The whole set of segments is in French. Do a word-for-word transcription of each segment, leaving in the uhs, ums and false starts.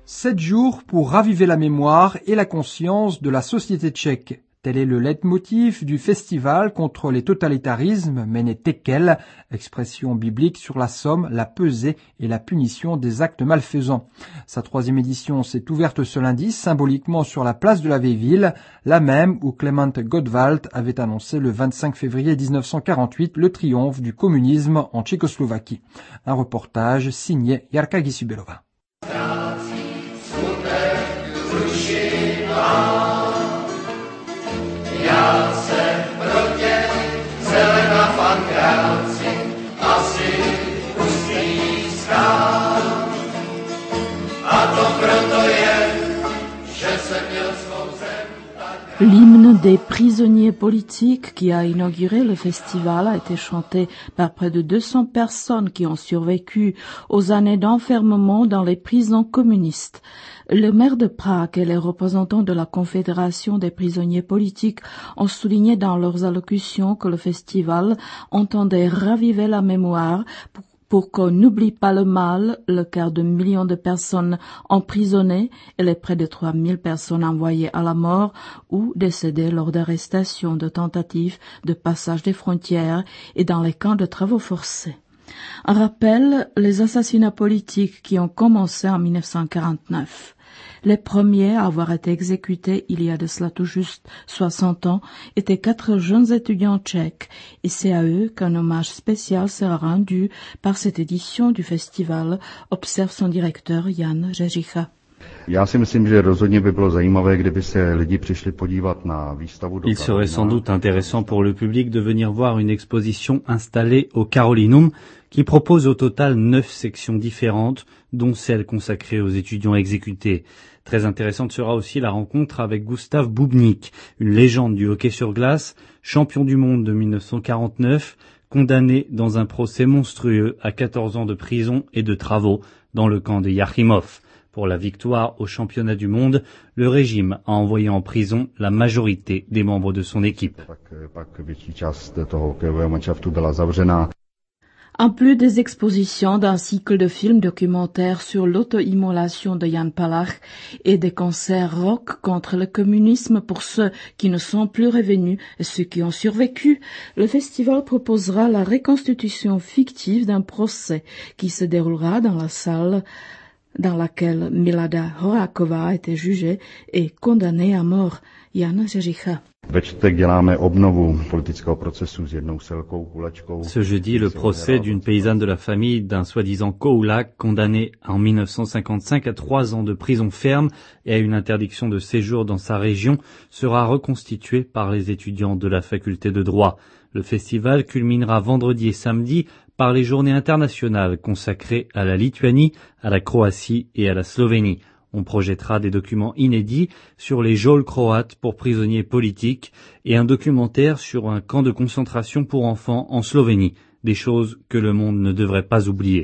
Sept jours pour raviver la mémoire et la conscience de la société tchèque. Tel est le leitmotiv du festival contre les totalitarismes, Mene Tekel, expression biblique sur la somme, la pesée et la punition des actes malfaisants. Sa troisième édition s'est ouverte ce lundi, symboliquement sur la place de la vieille ville, la même où Klement Gottwald avait annoncé le vingt-cinq février dix-neuf cent quarante-huit le triomphe du communisme en Tchécoslovaquie. Un reportage signé Jarka Gisuberova. L'hymne des prisonniers politiques qui a inauguré le festival a été chanté par près de deux cents personnes qui ont survécu aux années d'enfermement dans les prisons communistes. Le maire de Prague et les représentants de la Confédération des prisonniers politiques ont souligné dans leurs allocutions que le festival entendait raviver la mémoire pour pour qu'on n'oublie pas le mal, le quart de million de personnes emprisonnées et les près de trois mille personnes envoyées à la mort ou décédées lors d'arrestations, de tentatives de passage des frontières et dans les camps de travaux forcés. Un rappel, les assassinats politiques qui ont commencé en mille neuf cent quarante-neuf. Les premiers à avoir été exécutés il y a de cela tout juste soixante ans étaient quatre jeunes étudiants tchèques et c'est à eux qu'un hommage spécial sera rendu par cette édition du festival, observe son directeur Jan Řežicha. Il serait sans doute intéressant pour le public de venir voir une exposition installée au Carolinum qui propose au total neuf sections différentes, dont celle consacrée aux étudiants exécutés. Très intéressante sera aussi la rencontre avec Gustav Bubnik, une légende du hockey sur glace, champion du monde de mille neuf cent quarante-neuf, condamné dans un procès monstrueux à quatorze ans de prison et de travaux dans le camp de Yachimov. Pour la victoire au championnat du monde, le régime a envoyé en prison la majorité des membres de son équipe. En plus des expositions d'un cycle de films documentaires sur l'auto-immolation de Jan Palach et des concerts rock contre le communisme pour ceux qui ne sont plus revenus et ceux qui ont survécu, le festival proposera la reconstitution fictive d'un procès qui se déroulera dans la salle dans laquelle Milada Horáková a été jugée et condamnée à mort. Jan Řežicha. Ce jeudi, le procès d'une paysanne de la famille d'un soi-disant Koulak condamné en mille neuf cent cinquante-cinq à trois ans de prison ferme et à une interdiction de séjour dans sa région sera reconstitué par les étudiants de la faculté de droit. Le festival culminera vendredi et samedi par les journées internationales consacrées à la Lituanie, à la Croatie et à la Slovénie. On projettera des documents inédits sur les geôles croates pour prisonniers politiques et un documentaire sur un camp de concentration pour enfants en Slovénie, des choses que le monde ne devrait pas oublier.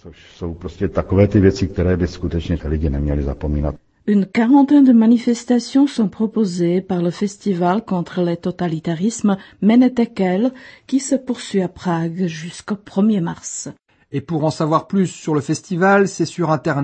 Une quarantaine de manifestations sont proposées par le festival contre les totalitarismes Mene Tekel qui se poursuit à Prague jusqu'au premier mars. Et pour en savoir plus sur le festival, c'est sur Internet.